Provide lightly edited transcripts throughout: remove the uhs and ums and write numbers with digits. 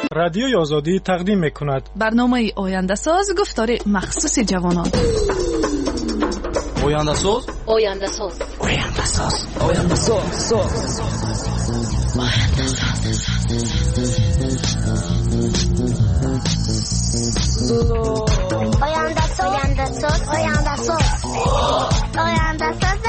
رادیوی آزادی تقدیم می‌کند برنامه آینده ساز گفتار مخصوص جوانان. آینده ساز آینده ساز آینده ساز آینده ساز آینده ساز آینده ساز آینده ساز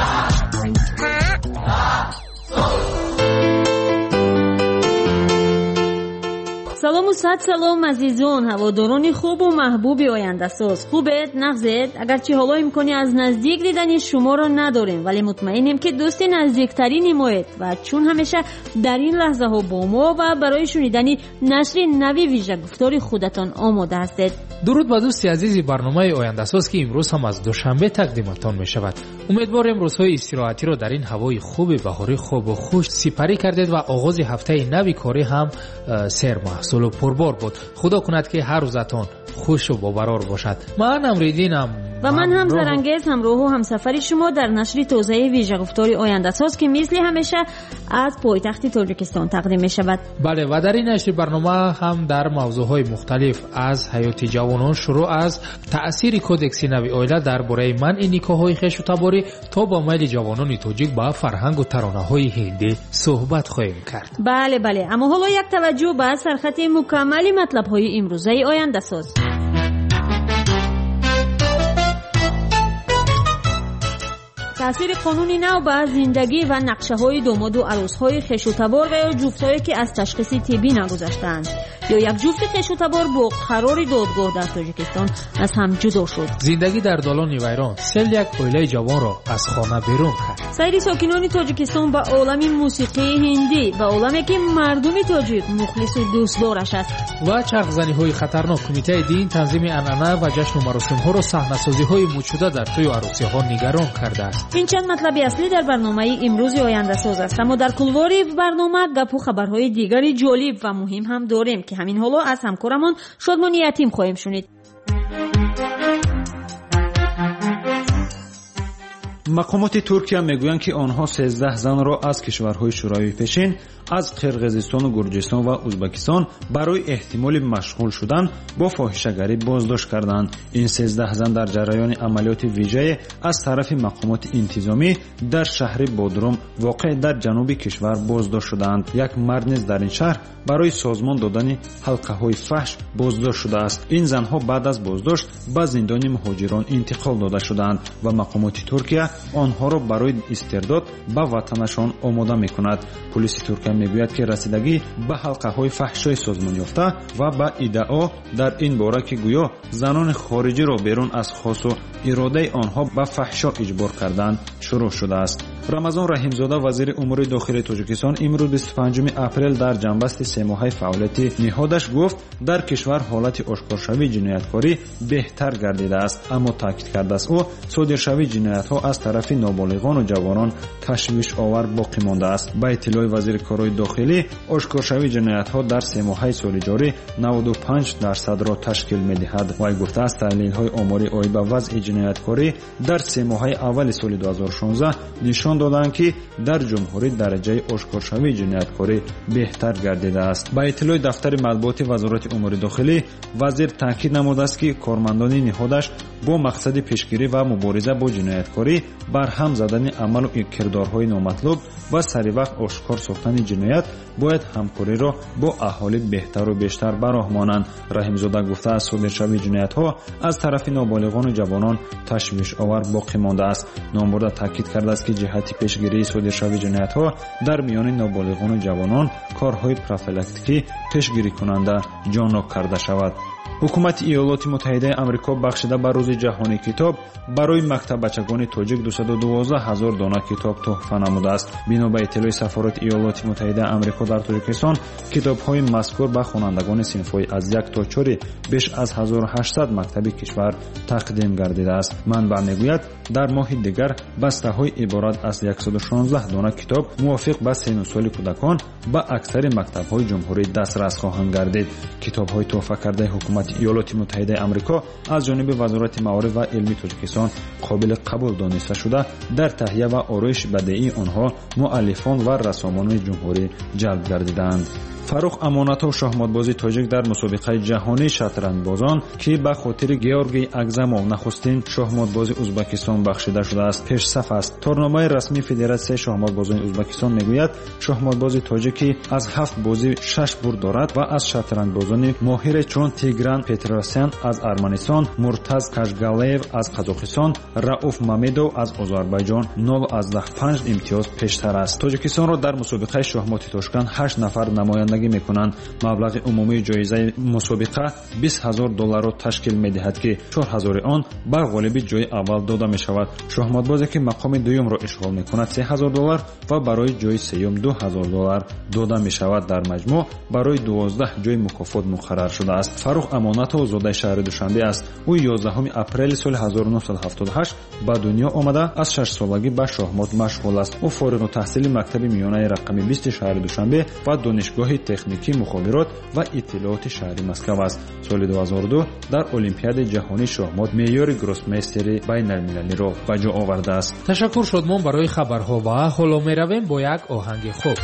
سلام و صد سلام عزیزان، هواداران خوب و محبوب آینده ساز. خوبت؟ نغزت؟ اگرچه حالا امکانی از نزدیک دیدن شما را نداریم، ولی مطمئنیم که دوست نزدیکترین مایید و چون همیشه در این لحظه ها با ما و برای شنیدن نشر نوی ویژه گفتار خودتان آماده هستید. درود به دوستی عزیزی برنامه آینده ساز که امروز هم از دوشنبه تقدیمتان می شود. امیدوارم روزهای استراحتی را در این هوای خوب بهاری خوب و خوش سپری کردید و آغاز هفته نوی کاری هم سیر محصول و پربار بود. خدا کند که هر روزتان خوش و باورار باشد. من امریدینم و من هم زرنگیز همراه و همسفر شما در نشر تازه ویژه گفتار آینده ساز که مثل همیشه از پایتخت تاجیکستان تقدیم می شود. بله، و در این نشر برنامه هم در موضوعهای مختلف از حیات جوانان شروع از تأثیر کودکس نوی اویلا درباره منع نیکاح‌های خویش و تباری تا با میل جوانان تاجیک به فرهنگ و ترانه‌های هندی صحبت خواهیم کرد. بله، اما حالا یک توجه به سرخط مکمل مطلب‌های امروزه آینده ساز. تأثیر قانونی نو به زندگی و نقشه‌های داماد و عروس‌های خویش و تبار و یا جفتایی که از تشخیص طبی نگذشتند یا یک جفت خویش و تبار با قرار دادگاه در تاجیکستان از هم جدا شد. زندگی در دالان ویران سیل یک عائله جوان را از خانه بیرون کرد. سایر ساکنان تاجیکستان به عالم موسیقی هندی و عالمی که مردم تاجیک مخلص و دوستدارش است و چرخزنی‌های خطرناک کمیته دین تنظیم عنعنه و جشن و مراسم‌ها را صحنه‌سازی‌های موجوده در توی عروسی‌ها نگران کرده است. این چند مطلب اصلی در برنامه امروز آینده ساز است، اما در کلواری برنامه گپ و خبرهای دیگری جالب و مهم هم داریم که همین حالا از همکارمان شادمان یتیم خواهیم شنید. مقامات ترکیه میگویند که آنها 13 زن را از کشورهای شوروی پیشین از قرقیزستان و گرجستان و ازبکستان برای احتمال مشغول شدن با فاحشه‌گری بازداشت کردند. این 13 زن در جریان عملیات ویژه از طرف مقامات انتظامی در شهر بودروم واقع در جنوب کشور بازداشت شدند. یک مرد نیز در این شهر برای سازمان دادن حلقه‌های فحش بازداشت شده است. این زنها بعد از بازداشت به زندان مهاجران انتقال داده شدند و مقامات ترکیه آنها را برای استرداد به وطنشان آماده می‌کند. پلیس ترکیه میگوید که رسیدگی به حلقه‌های فحشای سازمان یافته و به ادعا در این باره که گویا زنان خارجی را بیرون از خواست و اراده آنها به فحشا اجبار کردند شروع شده است. رمضان رحیمزاده وزیر امور داخلی تاجیکستان امروز 25 اپریل در جنبست 3 ماهه فعالیت نهادش گفت در کشور حالت آشکارشوی جنایتکاری بهتر گردیده است، اما تاکید کرده است او صادرشوی جنایت‌ها از طرف نابالغان و جوانان تشویش آور باقی مانده است. با اطلاع وزیر کارهای داخلی آشکارشوی جنایت‌ها در 3 ماهه سال جاری 95% را تشکیل می‌دهد. وی گفته است تحلیل‌های آماری آید به وضع جنایتکاری در 3 ماهه اول سال 2016 نشان دادند که در جمهوری درجه آشکارشوی جنایتکاری بهتر گردیده است. با اطلاع دفتر مطبوعات وزارت امور داخلی وزیر تاکید نموده است که کارمندان نهادش با مقصد پیشگیری و مبارزه با جنایتکاری برهم زدن عمل و کردارهای نامطلوب و سریع آشکار ساختن جنایت باید همکاری را با اهالی بهتر و بیشتر براهمانند. رحیمزاده گفته است صادرشوی جنایت‌ها از طرف نابالغان و جوانان تشویش آور باقی مانده است. نامبرده تاکید کرده است که جهت پیشگیری صادرشوی جنایت‌ها در میان نابالغان و جوانان کارهای پروفیلاکتیکی پیشگیری کننده جانب کرده شود. حکومت ایالات متحده آمریکا بخشیده به روز جهانی کتاب برای مکتبچگان تاجیک 212,000 دانه کتاب تحفه نموده است. بنا به اطلاع سفارت ایالات متحده آمریکا در تاجیکستان کتاب‌های مذکور به خوانندگان صنف‌های از 1 تا 4 بیش از 1800 مکتب کشور تقدیم گردیده است. منبع میگوید در ماه دیگر بسته‌های عبارت از 116 دانه کتاب موافق به سن و سال کودکان به اکثر مکتب‌های جمهوری دسترس خواهند گردید. کتاب‌های تحفه کرده حکومت ایالات متحده آمریکا از جانب وزارت معارف و علمی تاجیکستان قابل قبول دانسته شده در تهیه و آرایش بدیعی آنها مؤلفان و رسامان جمهوری جلب گردیدند. фарух амонатов шахматбози тоҷик дар мусобиқаи ҷаҳонии шатрандбозон ки ба хотири Георгий Агзамов нахустин шахматбози Узбекистон бахшида шудааст пешсаф аст. торномаи расмии Федератсияи шахматбозони Узбекистон мегӯяд шахматбози тоҷикӣ аз 7 бозӣ 6 бурд дорад ва аз шатрандбозони моҳире чун Тигран Петросян аз Арманистон, Муртаз Кашгалеев аз Қазоқистон, Рауф Мамедов аз Озарбайҷон 0-5 имтиёз пештар аст. тоҷикистонро дар мусобиқаи шахмоти Тошканд 8 нафар намояндагӣ мекунанд. маблағи умумии ҷоизаи мусобиқа $20,000 ташкил медиҳад ки 4,000 он ба ғолиби ҷои аввал дода мешавад. шахматбозе ки мақоми дуюмро ишғол мекунад $3,000 ва барои ҷои сеюм $2,000 дода мешавад. дар маҷмӯъ барои 12 ҷои мукофот муқаррар шудааст. фарух амонатов зодаи шаҳри душанбе аст. ӯ 11 апрели соли 1978 ба дунё омада аз 6 солагӣ ба шахмот машғул аст. ӯ фориғутаҳсили мактаби миёнаи рақами 20 шаҳри душанбе ва донишгоҳи техникии мухобирот ва иттилооти шаҳри Москав аст. соли 2002 дар олимпиадаи ҷаҳонии шахмот меъёри гроссмейстери байналмилалиро ба ҷо овардааст. ташаккур шодмон барои хабарҳо ва ҳоло меравем бо як оҳанги хуб.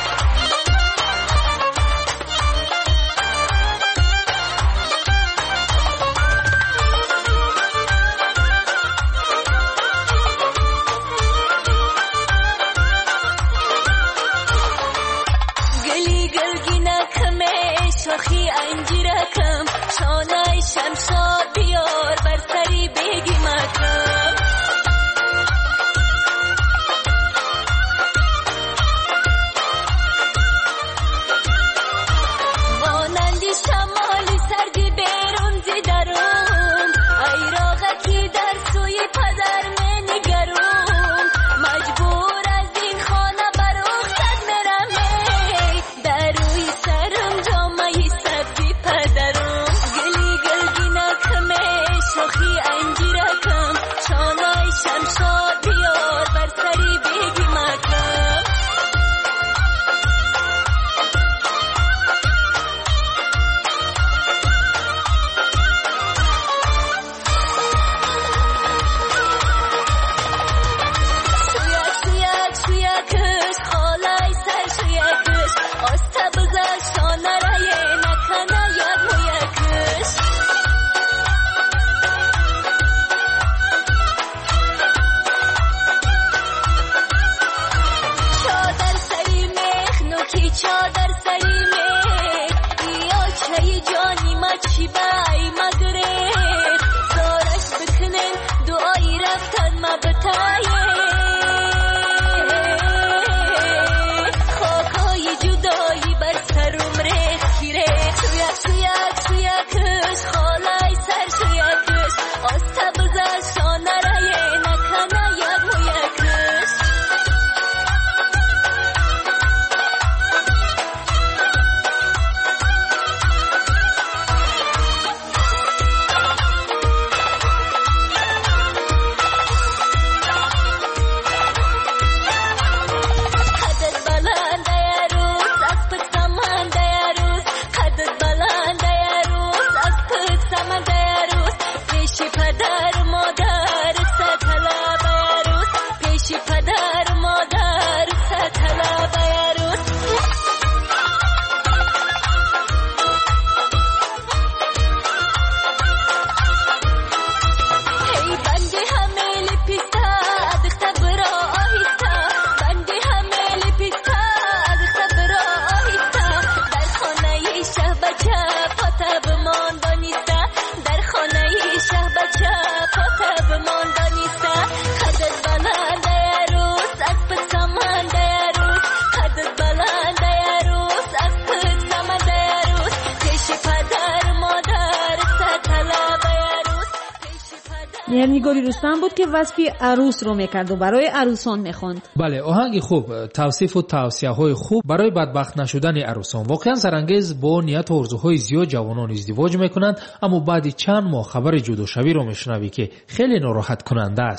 مهرنگاری رستم بود که وصف عروس رو میکرد و برای عروسان میخوند. بله، آهنگ خوب، توصیف و توصیه‌های خوب برای بدبخت نشدن عروسان. واقعا سرانگیز. با نیت و آرزوهای زیاد جوانان ازدواج میکنند، اما بعد چند ماه خبر جداشوی رو میشنوی که خیلی ناراحت کننده است.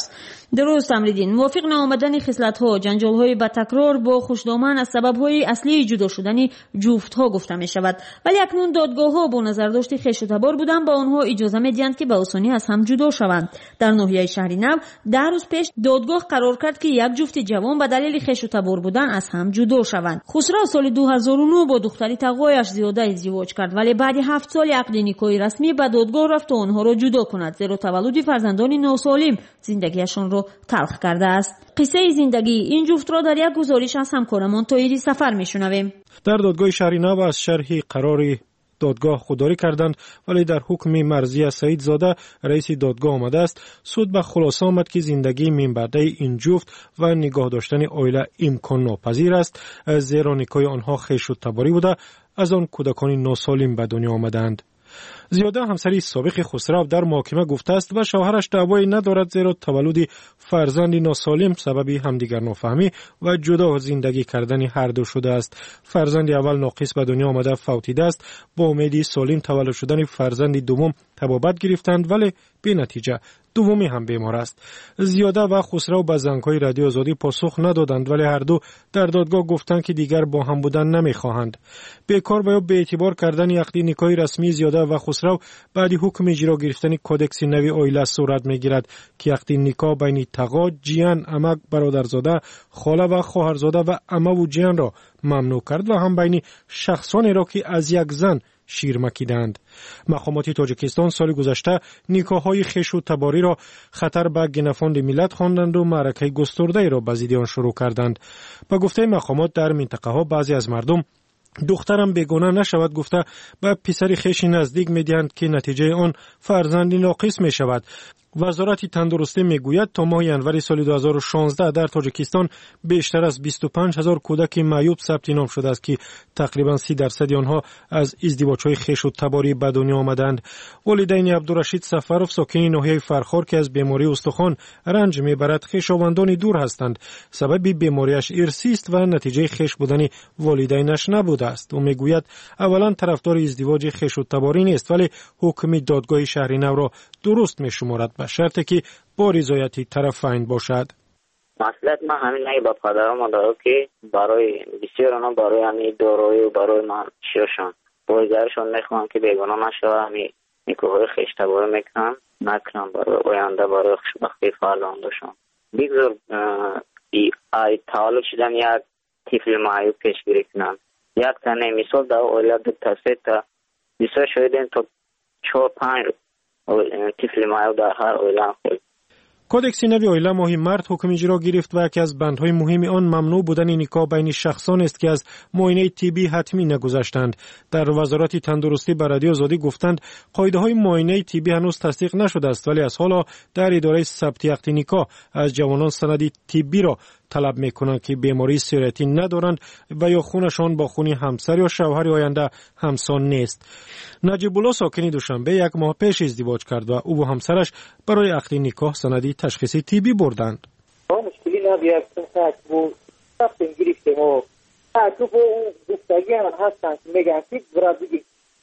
درست امریدین. موافق نآمدن خصلت‌ها، جنجال‌های با تکرار با خوشدامن از سبب‌های اصلی جدا شدن جفت‌ها گفته می‌شود. ولی اکنون دادگاه‌ها با نظرداشت خویش و تبار بودن با آنها اجازه می‌دهند که به آسانی از هم جدا شوند. در ناحیه شهری نو 10 روز پیش دادگاه قرار کرد که یک جفت جوان به دلیل خویش و تبار بودن از هم جدا شوند. خسرو سال 2009 با دختری تقوایش زیاده ازدواج کرد، ولی بعد 7 سال عقد نکاحی رسمی به دادگاه رفت تا آنها را جدا کند، زیرا تولد فرزندان ناسالم زندگیشان را تلخ کرده است. قصه زندگی این جفت را در یک گزارش از همکارمان تایری سفر میشنویم. در دادگاه شهری نو از شرح قرار دادگاه خودداری کردند، ولی در حکم مرضیه سعید زاده رئیس دادگاه آمده است سود به خلاصه آمد که زندگی من بعده این جفت و نگاه داشتن عائله امکان ناپذیر است، زیرا نکاح آنها خویش و تباری بوده از آن کودکان ناسالم به دنیا آمدند. زیاده همسری سابق خسرو در محاکمه گفته است و شوهرش دعوایی ندارد، زیرا تولد فرزند ناسالم سبب همدیگر نفهمی و جدا زندگی کردن هر دو شده است. فرزند اول ناقص به دنیا آمده فوتیده است. با امید سالم تولد شدن فرزند دوم طبابت گرفتند، ولی بی نتیجه. دومی هم بیمار است. زیاده و خسرو به زنگ‌های رادیو آزادی پاسخ ندادند، ولی هر دو در دادگاه گفتند که دیگر با هم بودن نمی‌خواهند. بیکار و یا به اعتبار کردن عقد نکاحی رسمی زیاده و خسرو بعد حکم اجرا گرفتن کدکس نوی عائله صورت می‌گیرد که عقد نکاح بین تقا، جیان، عمک، برادرزاده، خاله و خواهرزاده و عمه و جیان را ممنوع کرد و هم بین شخصانی را که از یک زن شیر مکیدند. مقامات تاجیکستان سال گذشته نکاح‌های خویش و تباری را خطر به گنفاند ملت خواندند و معرکه گسترده را به ضد آن شروع کردند. به گفته مقامات در منطقه ها بعضی از مردم دخترم بیگانه نشود گفته به پسر خویش نزدیک می‌دهند که نتیجه آن فرزندی ناقص می‌شود. وزارت تندرستی میگوید تا ماه ینور سال 2016 در تاجیکستان بیشتر از 25,000 کودک معیوب ثبت نام شده است که تقریبا 30% آنها از ازدواج‌های خویش و تباری به دنیا آمدند. والدین عبدالرشید سفروف ساکن ناحیه فرخار که از بیماری استخوان رنج میبرد خویشاوندان دور هستند. سبب بیماریش ارثی است و نتیجه خویش بودن والدینش نبوده است. او میگوید اولا طرفدار ازدواج خویش و تباری نیست، ولی حکم دادگاه شهری نو را درست میشمارد به شرطی که با رضایت طرفین باشد. مسئلت من همین نگه با پدرم دارم که برای بسیار آنها برای همین دارایی و برای من شیرشان بایزرشان میخوام که بیگانه نشوه، همین نکاحهای خویش تباری میکنم نکنم برای آینده برای خوشبختی فرزندانشان. بگذار ای تولد شدن یک طفل معیوب پیشگیری کنم. یک تنه مثال در عائله دو تا سه تا بسیار شاید تا 4-5 طفل معیوب در هر عائله خود. کدکس نوی عائله ماه مارس حکم اجرا گرفت و یکی از بندهای مهم آن ممنوع بودن نکاح بین شخصان است که از معاینه طبی حتمی نگذشتند. در وزارت تندرستی به رادیو آزادی گفتند قاعده های معاینه طبی هنوز تصدیق نشده است، ولی از حالا در اداره ثبت عقد نکاح از جوانان سند طبی را طلب میکنند که بیماری سیرتی ندارند و یا خونشان با خون همسر یا شوهر آینده همسان نیست. نجیب الله ساکن دوشنبه یک ماه پیش ازدواج کرد و او و همسرش برای عقد نکاح سندی تشخیصی طبی بردند. مشکلی نبود بود رفتیم گرفتیم و تو با اون گفتگی هم هستن میگن که برای دیگه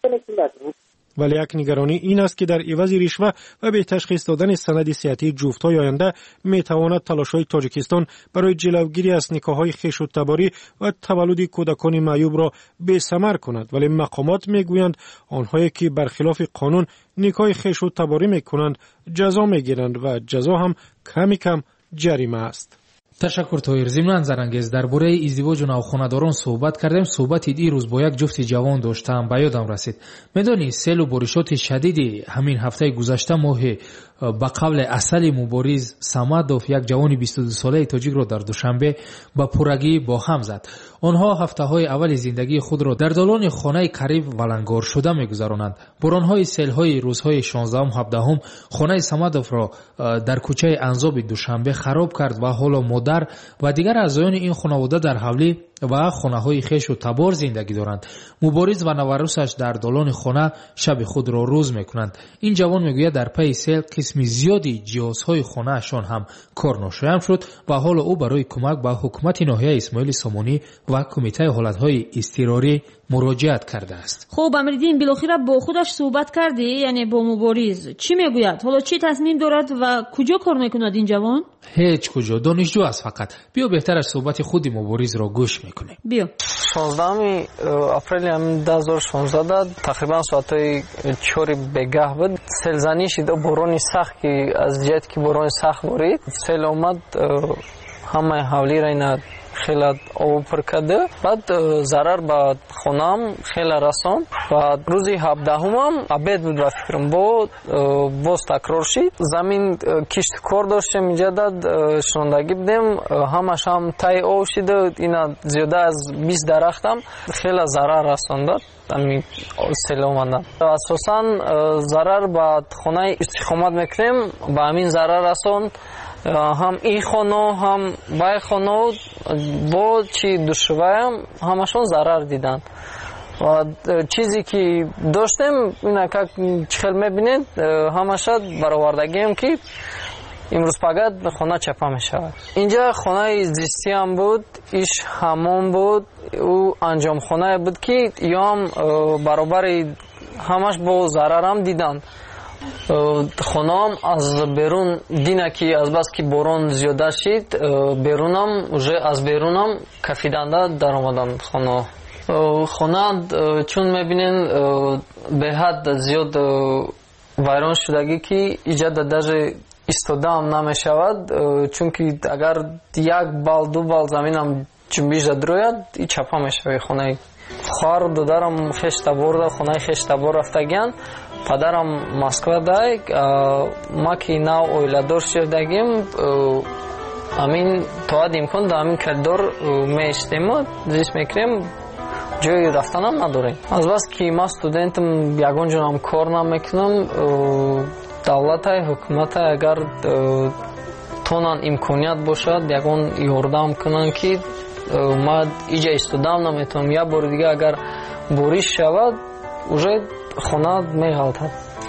ولی یک نگرانی این است که در عوض رشوه و به تشخیص دادن سند صحتی جفت‌های آینده میتواند تلاش‌های تاجیکستان برای جلوگیری از نکاح‌های خویش و تباری و تولد کودکان معیوب را بی‌ثمر کند. ولی مقامات میگویند آنهایی که برخلاف قانون نکاح خویش و تباری میکنند جزا میگیرند و جزا هم کمی کم جریمه است. تشکر تویر. ضمن زرانگیز درباره ازدواج و نوخانه‌داران صحبت کردیم. صحبت دیروز با یک جفت جوان داشتم، به یادم رسید. میدونی سیل و بارشات شدید همین هفته گذشته ماه با قبل اصل مبارز سمدوف یک جوان 22 ساله تاجیک را در دوشنبه با پرگی با هم زد. آنها هفته‌های اول زندگی خود را در دالان خانه قریب ولنگار شده می‌گذرانند. باران‌های سیل‌های روزهای 16 و 17 خانه سمدوف را در کوچه انزاب دوشنبه خراب کرد و حالا مادر و دیگر اعضایان این خانواده در حوالی و خانه‌های خویش و تبار زندگی دارند. مبارز و نوروسش در دالان خانه شب خود را روز میکنند. این جوان میگوید در پی سیل قسم زیادی جهازهای خانه‌شان هم کار ناشایان شد و حالا او برای کمک به حکومت ناحیه اسماعیل سامانی و کمیته حالتهای اضطراری مراجعت کرده است. خب امریدین بالاخره با خودش صحبت کردی، یعنی با مبارز چی میگوید؟ حالا چی تصمیم دارد و کجا کار میکند این جوان؟ هیچ کجا، دانشجو است فقط. بیا بهترش صحبت خود مبارز را گوش میکنیم. بیا. 16 اپریل 2016 تقریبا ساعتای 4 بگاه بود. سیلزنی شد، باران سخت که از جهت که باران سخت بارید سیل اومد، همه حولی را اینا خیلی آب پر کرده. بعد ضرر به خونم خیلی رسان و روزی 17 هم عبید بود و فکرم باز تکرار شد. زمین کشت کار داشتیم اینجا داد شنوندگی بدیم، همش هم تای آب شده. اینا زیاده از 20 درختم خیلی ضرر رسان داد. همین سیل اومدن اساسا ضرر به خونه استقامت میکنیم، به همین ضرر رسان. هم این خانه هم بای خانه با چی دشوارم همشون ضرر دیدن و چیزی که داشتیم اینا که چخل میبینید همش برآوردگیم که امروز فقط خانه چپا میشود. اینجا خانه زیستی هم بود، ایش همون بود، او انجام خانه بود که یام برابر همش با ضرر هم دیدن. خونام از بیرون دینه که از بس که باران زیاده شد بیرونم از بیرونم کفیدنده در آمدن خونه چون میبینین به حد زیاد ویران شدگی که ایجاد در ایستاده هم نمیشود، چون که اگر 1 بال 2 بال زمینم جنبیش دروید ای چپا میشوی. خونه خوار دادرم خشت برده، خونه خشت بر رفتگیان. پدرم مسکو دای، ما که نو اویلادور شدگیم امین تواد امکان دا امین کردور میشتیم و زیست میکریم جای رفتنم نداریم. از بس که ما استودنتم یگون جنام کار نمیکنم، دولت های حکومت های اگر تونن امکانیت باشد یگون یاردم کنن که ما ایجا استودام نمیتونم، یا بار دیگه اگر بوریش شود اوجه خونه میغلطد.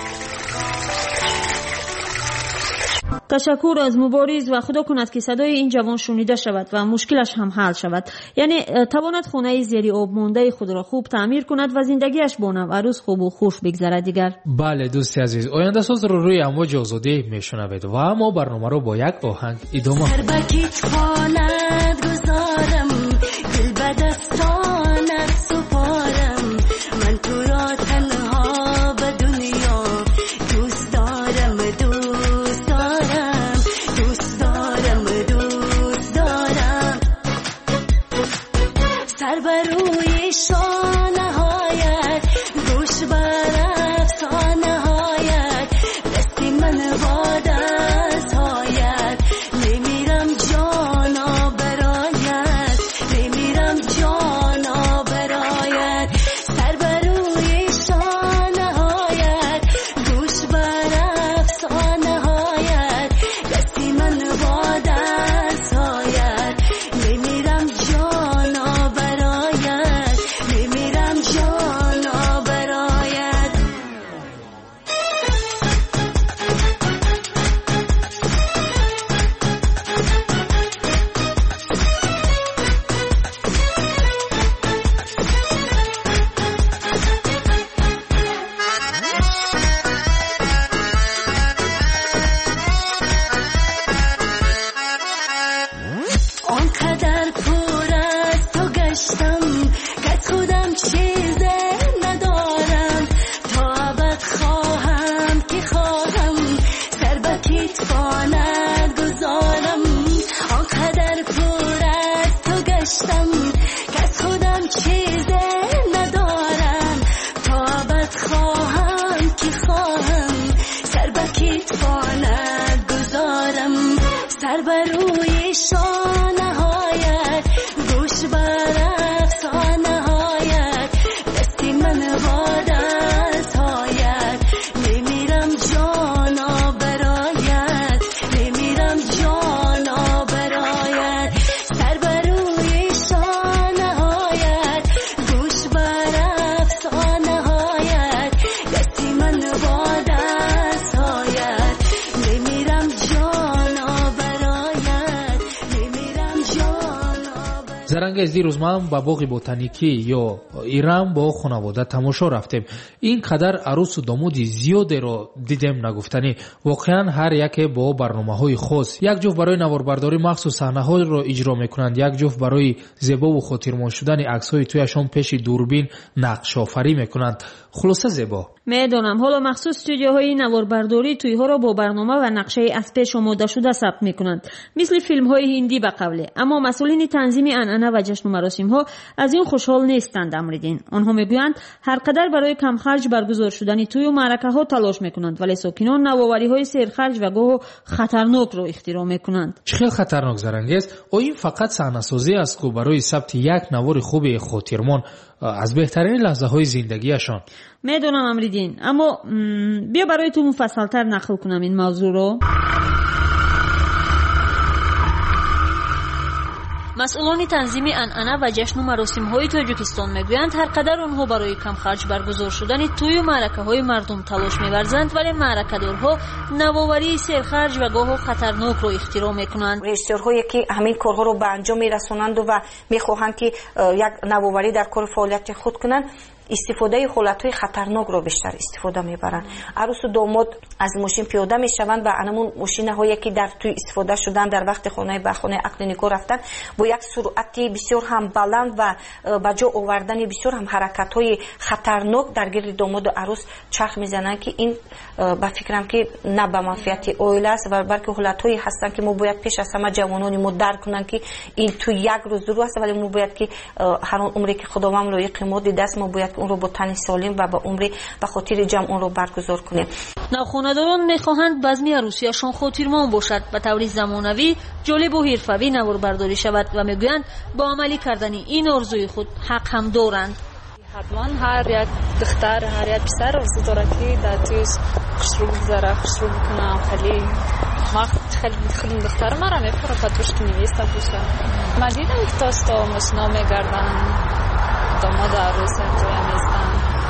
تشکر از مبارز و خدا کند که صدای این جوان شنیده شود و مشکلش هم حل شود، یعنی تواند خانه زیر آب مانده خود را خوب تعمیر کند و زندگیش با نوروز خوب و خوش بگذرد. دیگر بله دوستی عزیز، آینده ساز رو روی امواج آزادی میشنوید و اما برنامه رو با یک آهنگ ادامه. зарангез дирӯз ман ба боғи ботаникӣ ё Иран бо хонавода тамошо рафтем. ин қадар арӯсу домоди зиёдеро дидем нагуфтанӣ. воқеан ҳар яке бо барномаҳои хос. як ҷуфт барои наворбардорӣ махсус саҳнаҳоро иҷро мекунанд, як ҷуфт барои зебову хотирмон шудани аксҳои туяшон пеши дурбин нақшофарӣ мекунанд. хулоса зебо. медонам ҳоло махсус студияҳои наворбардорӣ тӯйҳоро бо барнома ва нақшаи аз пеш омодашуда сабт мекунанд, мисли филмҳои ҳиндӣ ба қавле. аммо масъулини танзими анъана ва ҷашну маросимҳо аз ин хушҳол нестанд. амридин онҳо мегӯянд ҳар қадар барои камхарҷ баргузор шудани тӯю маъракаҳо талош мекунанд, вале сокинон навовариҳои серхарҷ ва гоҳу хатарнокро ихтироъ мекунанд. чӣ хел хатарнок зарангез? оин фақат саҳнасозӣ аст ку барои сабти як навори хуби хотирмон аз беҳтарини лаҳзаҳои зиндагиашон. медонам амридин, аммо бия барои ту муфассалтар нақл кунам ин мавзӯъро. масъулони танзими анъана ва ҷашну маросимҳои тоҷикистон мегӯянд ҳар қадар онҳо барои камхарҷ баргузор шудани тӯю маъракаҳои мардум талош меварзанд, вале маъракадорҳо навоварии серхарҷ ва гоҳо хатарнокро ихтироъ мекунанд. режиссёрҳое ки ҳамин корҳоро ба анҷом мерасонанду ва мехоҳанд ки як навоварӣ дар кори фаъолияти худ кунанд, истифодаи ҳолатҳои хатарнокро бештар истифода мебаранд. арӯсу домод аз мошин пиёда мешаванд ва анамун мошинаҳое ки дар тӯй истифода шуданд дар вақти ба хонаи ақли никоҳ рафтан бо як суръати бисёр ҳам баланд ва ба ҷо овардани бисёр ҳам ҳаракатҳои хатарнок дар гирди домоду арӯс чарх мезананд ки ин ба фикрам ки на ба манфиати оила аст ва балки ҳолатҳое ҳастанд ки мо бояд пеш аз ҳама ҷавонони мо дарк кунанд ки ин тӯй як рӯз ду рӯз аст, вале мо бояд ки ҳар он умре ки худованд лоиқи мо дидааст, мо бояд онро бо тани солим ва ба умри ба хотири ҷамъ онро баргузор кунем. навхонадорон мехоҳанд базми арӯсиашон хотирмон бошад, ба таври замонавӣ, ҷолибу ҳирфавӣ наворбардорӣ шавад ва мегӯянд бо амалӣ кардани ин орзуи худ ҳақ ҳам доранд. ҳатман ҳар як духтар, ҳар як писар орзу дорад ки дар тӯй хушрӯ бигзара, хушрӯ бикунам. خیلی دختر مرا میپره پاتوش که نیسته باشه. من دیدم که تاستا مسنا میگردن داماد عروس توی میستن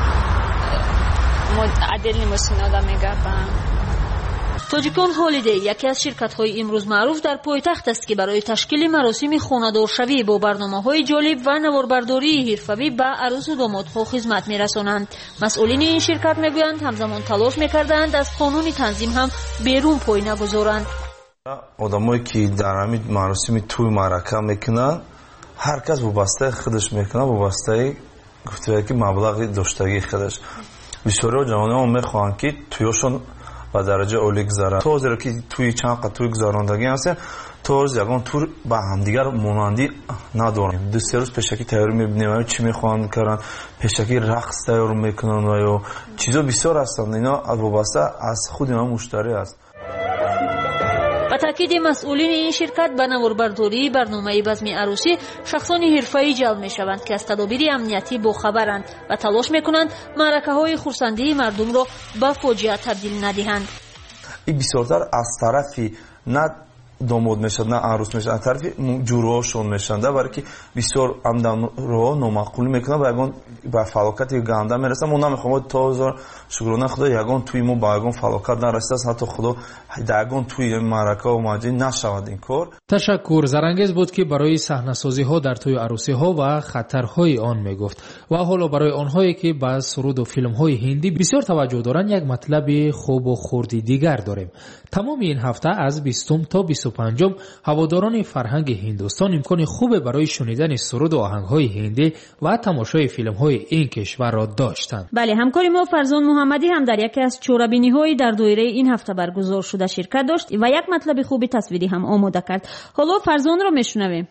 عدل مسنا دا میگردن. توجیکان هالیدی یکی از شرکت‌های امروز معروف در پایتخت است که برای تشکیل مراسم خانه‌دارشوی با برنامه‌های جالب و نواربرداری حرفه‌ای به عروس و دامادها خدمت می‌رسانند. مسئولین این شرکت می‌گویند همزمان تلاش می‌کردند از قانون تنظیم هم بیرون پای نگذارند. آدمایی که در همین مراسم توی معرکه میکنن هر کس وابسته خودش میکنه، وابسته گفته که مبلغ داشتگی خودش. بسیاری جوانان میخوان که تویشون و درجه اولی گذارن. تو زیرا که توی چند قطع توی گذاراندگی هست تو یگان تور با همدیگر مانندی ندارن. دو سه روز پیشکی تیاری میبینیم چی میخوان کردن، پیشکی رقص تیار میکنن و یا چیزا بسیار هستند. اینا وابسته از خود ما مشتری است. با تاکید مسئولین این شرکت به نواربرداری برنامه بزم عروسی شخصان حرفه‌ای جلب میشوند که از تدابیر امنیتی باخبرند و تلاش میکنند معرکه‌های خرسندی مردم را به فاجعه تبدیل ندهند. این بسیارتر از طرفی نه داماد میشد نه عروس میشد، از طرفی جورهاشون میشنده برای که بسیار عمدن رو نامعقول میکنن و یگان به فلاکت گنده میرسن. ما نمیخوام تا هزار شکرانه خدا یگان توی ما با یگان فلاکت نرسید، حتی خدا یگان توی معرکه و ماجرا نشود این کار. تشکر. زرانگیز بود که برای صحنه‌سازی ها در توی عروسی ها و خطرهای آن میگفت و حالا برای آنهایی که با سرود و فیلم های هندی بسیار توجه دارند یک مطلب خوب و خردی دیگر داریم. تمام این هفته از 20 تا 25 هواداران فرهنگ هندوستان امکان خوب برای شنیدن سرود و آهنگ‌های هندی و تماشای فیلم‌های این کشور را داشتند. بله، همکاری ما فرزان محمدی هم در یکی از چوربینی‌های در دایره این هفته برگزار شده شرکت داشت و یک مطلب خوبی تصویری هم آماده کرد. حالا فرزان را میشنویم.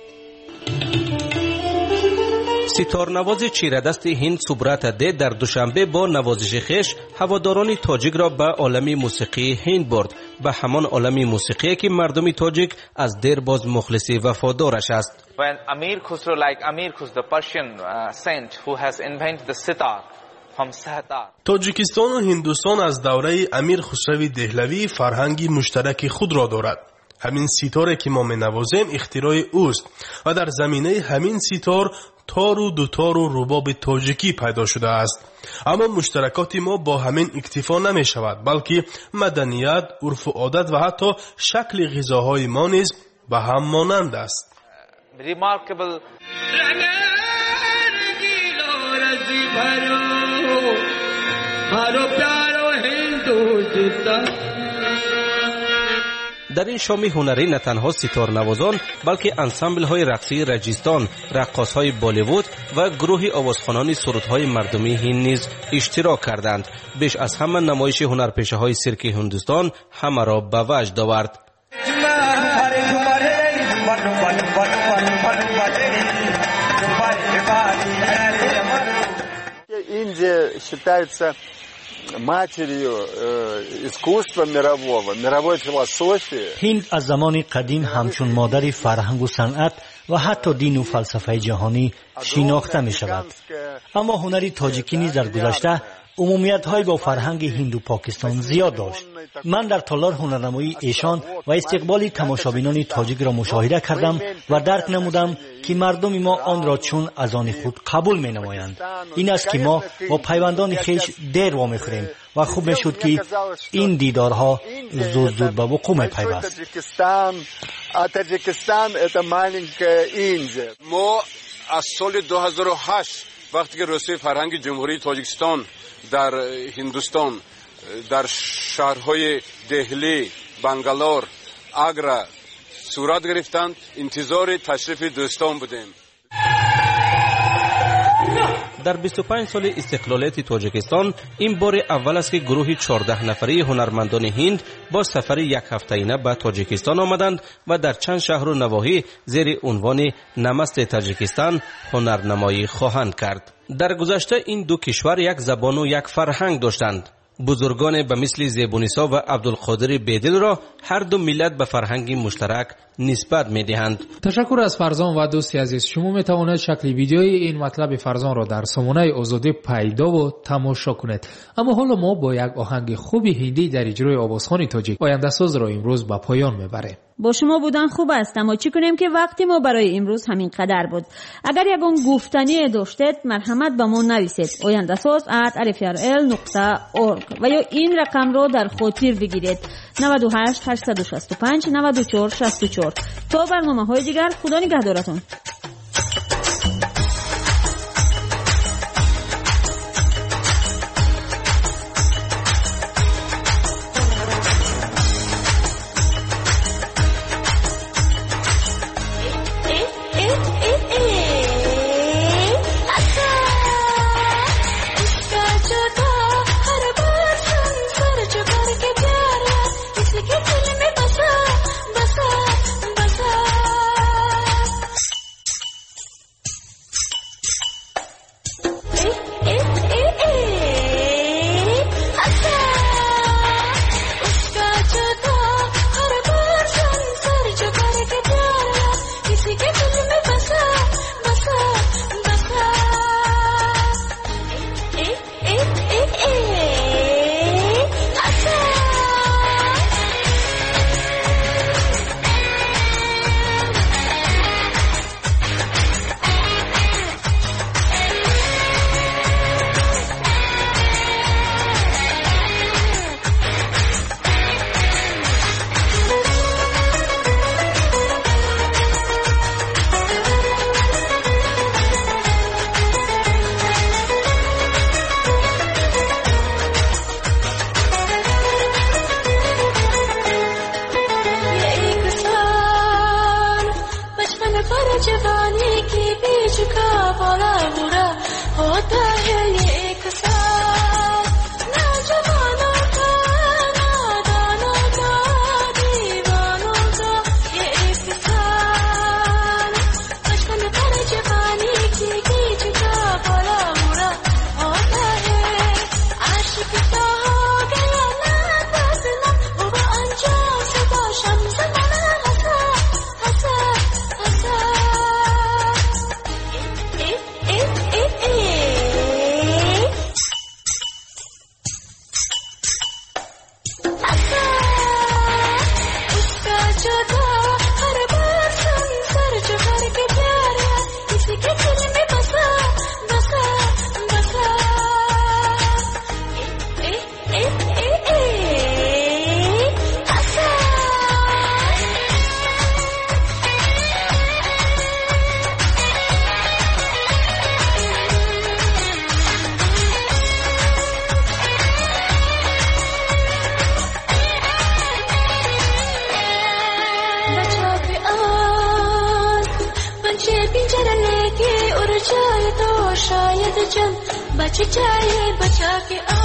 ستارنواز چیردست هند سبرات ده در دوشنبه با نوازش خویش هواداران تاجیک را به عالم موسیقی هند برد، به همان عالم موسیقی که مردم تاجیک از دیر باز مخلص وفادارش است. When Amir Khusro, like Amir Khus, the Persian saint who has invented the sitar from Sahtar. تاجیکستان و هندوستان از دوره امیر خسرو دهلوی فرهنگی مشترک خود را دارد. همین سیتاری که ما می‌نوازیم اختراع اوست و در زمینه همین سیتار تار و دوتار و رباب تاجیکی پیدا شده است. اما مشترکات ما با همین اکتفا نمی شود، بلکه مدنیت، عرف و عادت و حتی شکل غذاهای ما نیز به هم مانند است. Remarkable در این شام هنری نه تنها سیتار نوازان بلکه انسامبل های رقصی رجیستان، رقاص های بالیوود و گروه آوازخوانان سرودهای مردمی هند نیز اشتراک کردند. بیش از همه نمایش هنرپیشه های سیرک هندوستان همه را به وجد آورد. Индия считается матерью искусства мирового, мировой философии. هند از زمان قدیم همچون مادر فرهنگ و صنعت و حتی دین و فلسفه جهانی شناخته می شود. اما هنری تاجیکی نیز در گذشته عمومیت‌های با فرهنگ هند و پاکستان زیاد داشت. من در تالار هنرنمایی ایشان و استقبال تماشابینان تاجیک را مشاهده کردم و درک نمودم که مردم ما آن را چون از آن خود قبول می نمایند. این است که ما با پیوندان خیش دیر وا می‌خوریم و خوب میشد که این دیدارها زود زود به وقوع می پیوست. ما از سال 2008 وقتی که رسوی فرهنگ جمهوری تاجیکستان در هندوستان در شهرهای دهلی، بنگلور، آگرا صورت گرفتند، انتظار تشریف دوستان بودیم. در 25 سال استقلالیت تاجیکستان این بار اول است که گروه 14 نفری هنرمندان هند با سفر یک هفته‌ایانه به تاجیکستان آمدند و در چند شهر و نواحی زیر عنوان نمست تاجیکستان هنرنمایی خواهند کرد. در گذشته این دو کشور یک زبان و یک فرهنگ داشتند. بزرگان به مثل زیبونیسا و عبدالقادر بیدل را هر دو ملت به فرهنگ مشترک نسبت می‌دهند. تشکر از فرزان و دوستی عزیز. شما می‌توانید شکل ویدیوی این مطلب فرزان را در سامانه آزادی پیدا و تماشا کنید. اما حالا ما با یک آهنگ خوبی هندی در اجرای آوازخوان تاجیک آینده ساز را امروز به پایان می‌بریم. با شما بودن خوب است، اما چی کنیم که وقتی ما برای امروز همین قدر بود. اگر یگان گفتنی داشتید مرحمت به ما نویسید oyandasaz@rfrl.org و یا این رقم رو در خاطر بگیرید 98 865 94 64. تا برنامه‌های دیگر خدا نگهدارتون. जाए बचा के